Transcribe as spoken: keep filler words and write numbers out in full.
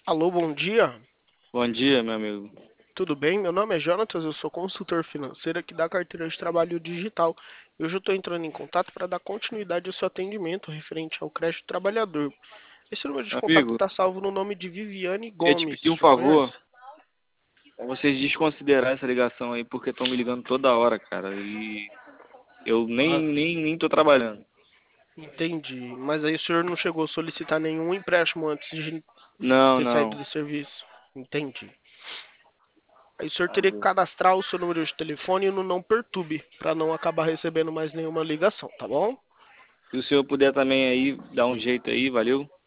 Alô, bom dia. Bom dia, meu amigo. Tudo bem? Meu nome é Jonatas, eu sou consultor financeiro aqui da carteira de trabalho digital. E hoje eu estou entrando em contato para dar continuidade ao seu atendimento referente ao crédito trabalhador. Esse número de Meu contato amigo, está salvo no nome de Viviane queria te Gomes. pedir um Já favor, conhece? pra vocês desconsiderar essa ligação aí, porque estão me ligando toda hora, cara, e eu nem, Ah, nem, nem tô trabalhando. entendi. Mas aí o senhor não chegou a solicitar nenhum empréstimo antes de Não, ter saído não. do serviço? Entendi. Aí o senhor teria que cadastrar o seu número de telefone no Não Perturbe, para não acabar recebendo mais nenhuma ligação, tá bom? Se o senhor puder também aí, dar um jeito aí, valeu?